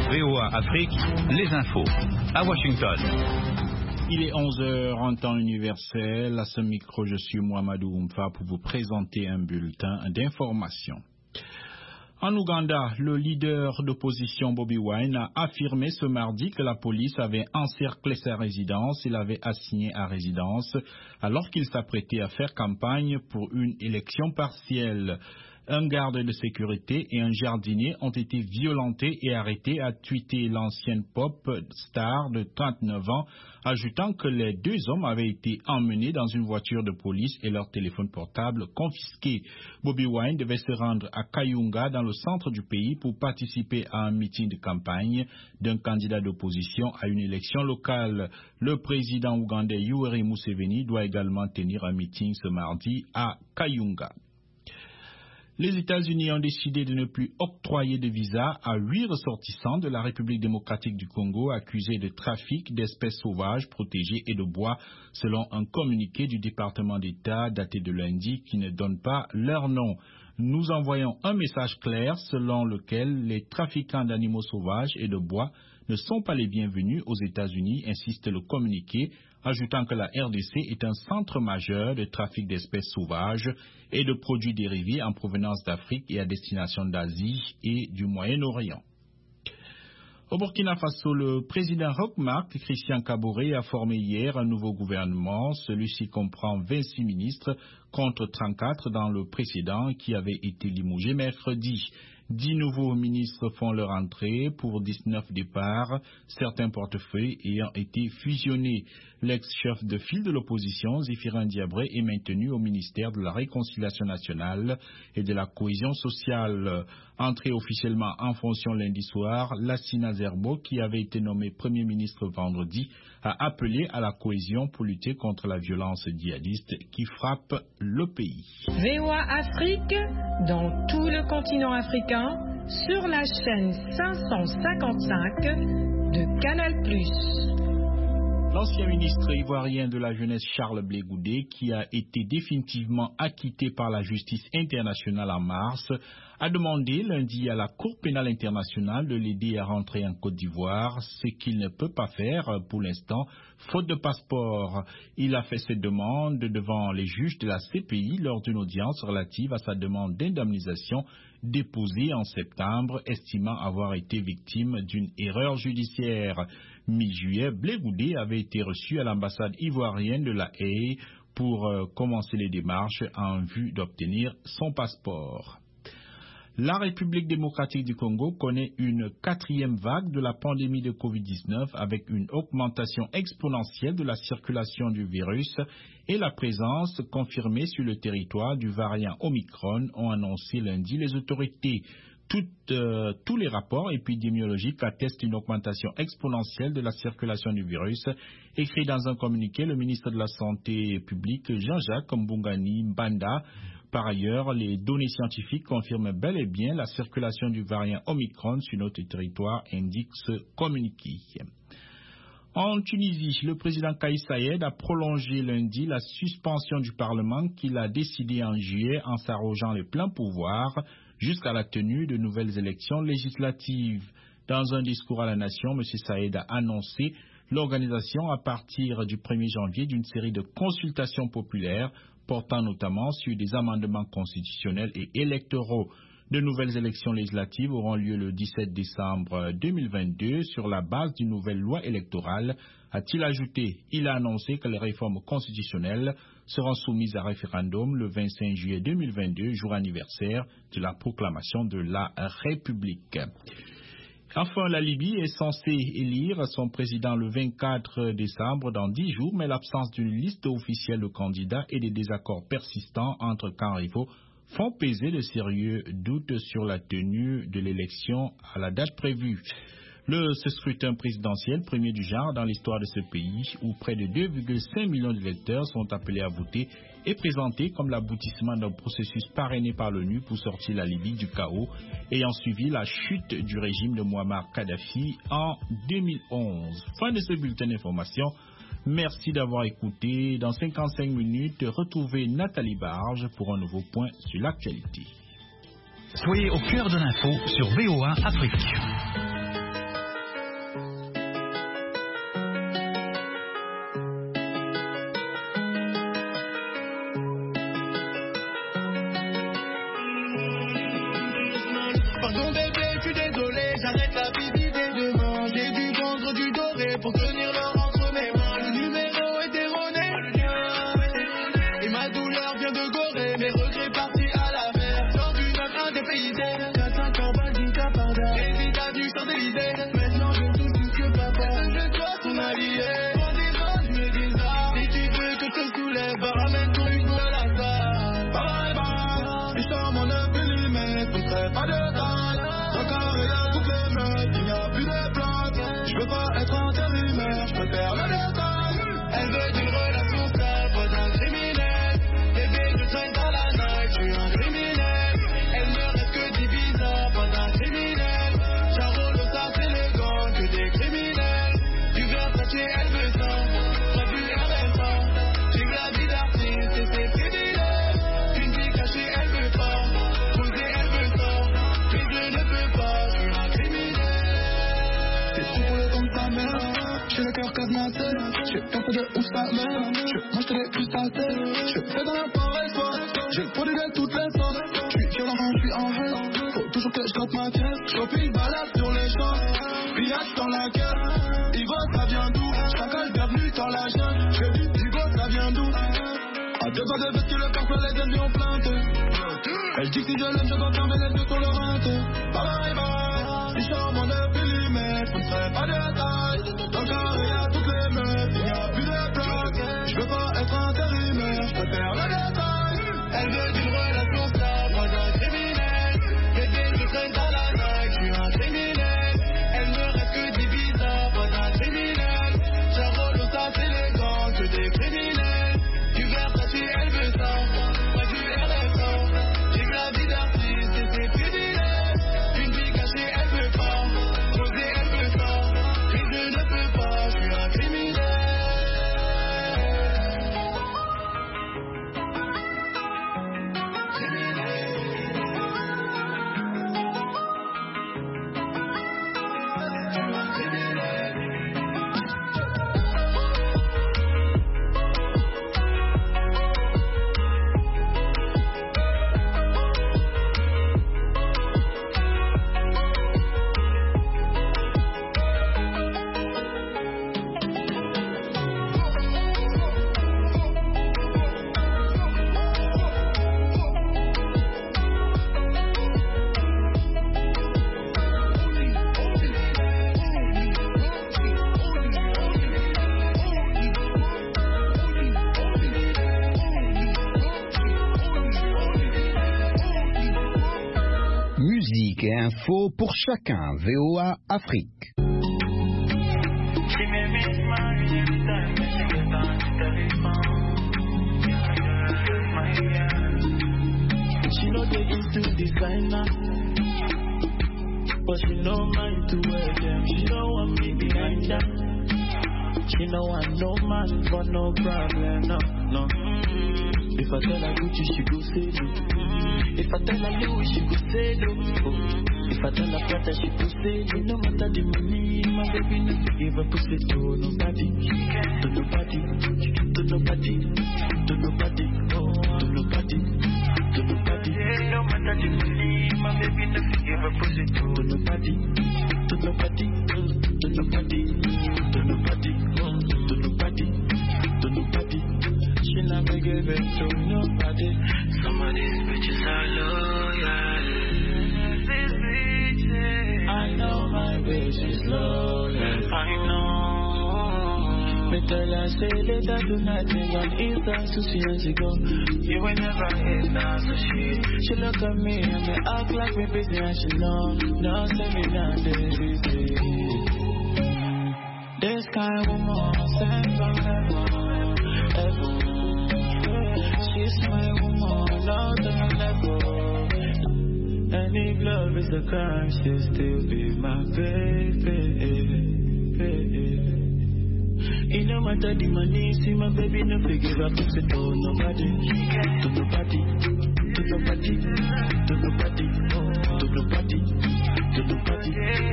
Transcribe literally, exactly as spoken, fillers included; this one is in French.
V O A Afrique, les infos. À Washington. Il est onze heures en temps universel. À ce micro, je suis Mohamedou Oumfa pour vous présenter un bulletin d'information. En Ouganda, le leader d'opposition Bobi Wine a affirmé ce mardi que la police avait encerclé sa résidence et l'avait assigné à résidence alors qu'il s'apprêtait à faire campagne pour une élection partielle. Un garde de sécurité et un jardinier ont été violentés et arrêtés, a tweeté l'ancienne pop star de trente-neuf ans, ajoutant que les deux hommes avaient été emmenés dans une voiture de police et leur téléphone portable confisqué. Bobi Wine devait se rendre à Kayunga, dans le centre du pays, pour participer à un meeting de campagne d'un candidat d'opposition à une élection locale. Le président ougandais Yoweri Museveni doit également tenir un meeting ce mardi à Kayunga. Les États-Unis ont décidé de ne plus octroyer de visa à huit ressortissants de la République démocratique du Congo accusés de trafic d'espèces sauvages protégées et de bois, selon un communiqué du département d'État daté de lundi qui ne donne pas leur nom. Nous envoyons un message clair selon lequel les trafiquants d'animaux sauvages et de bois ne sont pas les bienvenus aux États-Unis, insiste le communiqué, ajoutant que la R D C est un centre majeur de trafic d'espèces sauvages et de produits dérivés en provenance d'Afrique et à destination d'Asie et du Moyen-Orient. Au Burkina Faso, le président Roch Marc Christian Kaboré a formé hier un nouveau gouvernement. Celui-ci comprend vingt-six ministres contre trente-quatre dans le précédent qui avait été limogé mercredi. Dix nouveaux ministres font leur entrée pour dix-neuf départs, certains portefeuilles ayant été fusionnés. L'ex-chef de file de l'opposition, Zéphirin Diabré, est maintenu au ministère de la Réconciliation nationale et de la cohésion sociale. Entré officiellement en fonction lundi soir, Lassina Zerbo, qui avait été nommé Premier ministre vendredi, a appelé à la cohésion pour lutter contre la violence djihadiste qui frappe le pays. V O A Afrique, dans tout le continent africain, sur la chaîne cinq cent cinquante-cinq de Canal plus. L'ancien ministre ivoirien de la jeunesse Charles Blé Goudé, qui a été définitivement acquitté par la justice internationale en mars, a demandé lundi à la Cour pénale internationale de l'aider à rentrer en Côte d'Ivoire, ce qu'il ne peut pas faire pour l'instant, faute de passeport. Il a fait cette demande devant les juges de la C P I lors d'une audience relative à sa demande d'indemnisation déposée en septembre, estimant avoir été victime d'une erreur judiciaire. Mi-juillet, Blé Goudé avait été reçu à l'ambassade ivoirienne de La Haye pour euh, commencer les démarches en vue d'obtenir son passeport. La République démocratique du Congo connaît une quatrième vague de la pandémie de covid dix-neuf avec une augmentation exponentielle de la circulation du virus et la présence confirmée sur le territoire du variant Omicron, ont annoncé lundi les autorités. Toutes, euh, tous les rapports épidémiologiques attestent une augmentation exponentielle de la circulation du virus. Écrit dans un communiqué, le ministre de la Santé publique, Jean-Jacques Mbungani Mbanda. Par ailleurs, les données scientifiques confirment bel et bien la circulation du variant Omicron sur notre territoire, indique ce communiqué. En Tunisie, le président Kais Saied a prolongé lundi la suspension du Parlement qu'il a décidé en juillet en s'arrogeant les pleins pouvoirs jusqu'à la tenue de nouvelles élections législatives. Dans un discours à la nation, M. Saïd a annoncé l'organisation à partir du premier janvier d'une série de consultations populaires portant notamment sur des amendements constitutionnels et électoraux. De nouvelles élections législatives auront lieu le dix-sept décembre deux mille vingt-deux sur la base d'une nouvelle loi électorale, a-t-il ajouté. Il a annoncé que les réformes constitutionnelles seront soumises à référendum le vingt-cinq juillet deux mille vingt-deux, jour anniversaire de la proclamation de la République. Enfin, la Libye est censée élire son président le vingt-quatre décembre dans dix jours, mais l'absence d'une liste officielle de candidats et des désaccords persistants entre camps rivaux font peser de sérieux doutes sur la tenue de l'élection à la date prévue. Le ce scrutin présidentiel, premier du genre dans l'histoire de ce pays, où près de deux virgule cinq millions d'électeurs sont appelés à voter, est présenté comme l'aboutissement d'un processus parrainé par l'ONU pour sortir la Libye du chaos, ayant suivi la chute du régime de Mouammar Kadhafi en deux mille onze. Fin de ce bulletin d'information. Merci d'avoir écouté. Dans cinquante-cinq minutes, retrouvez Nathalie Barge pour un nouveau point sur l'actualité. Soyez au cœur de l'info sur V O A Afrique. J'ai le cœur cadenassé, j'ai pas de où ça mène. Je moi je te l'ai plus tassé, je fais dans la forêt soir. J'ai le produit de toutes les sortes. J'suis violent quand j'suis en haine. Faut toujours que j'gratte ma pièce. J'remplis balade sur les champs. Pillage dans la gueule. Ivo ça vient d'où? J'raccole bienvenue dans la jungle. J'fais du Ivo ça vient d'où? À deux doigts de vestir le corps, les ennemis ont plainte. Elle dit que si je l'aime, je dois fermer les yeux sur le rinté. Bye bye bye. Si charmant de millimètres, on ne serait pas de taille. Dans le carré y'a toutes les meufs, il n'y a plus de place. Je veux pas être intérimaire, je préfère le détail. Elle veut d'une relation stable, pas d'un criminel. Bébé, je traîne dans la night, je suis un criminel. Elle me reste que des bizarres, pas d'un criminel. J'ai rôle au tas élégant, que des criminels. Du verre gratuit, elle veut ça. Moi du R S A. J'ai vu la vie d'artiste et ses privilèges. Une vie cachée, elle veut pas. Poser, elle veut ça. Et je ne peux pas, je suis un criminel. Info pour chacun, V O A Afrique. She know they into designer, but she no mind to wear them. She don't want me behind her. She no want no man for no problem, no, no. If I tell her Gucci, she go say no. If I tell her Louis, she go say no. If I tell her Prada, she go say no. No matter the money, my baby never give a pussy to nobody, to nobody, to nobody, to nobody, oh, to nobody, to nobody. No matter the money, my baby never give a pussy to nobody, to nobody, to nobody, to nobody, oh, to nobody, to nobody. She never give it to nobody. Some of these bitches are loyal. These bitches, I know my bitch is loyal. I know. Me tell her say later do nothing on Insta, so she and she go. You will never hit now, so she. She look at me and me act like me busy and she know. No, say me not busy. This kind of woman sent from heaven, heaven. She's my woman, Lord and level. And if love is the crime, she'll still be my baby, baby. It no matter the money, see my baby no forgive up to nobody, to nobody, to nobody, to nobody, oh, to nobody, to nobody.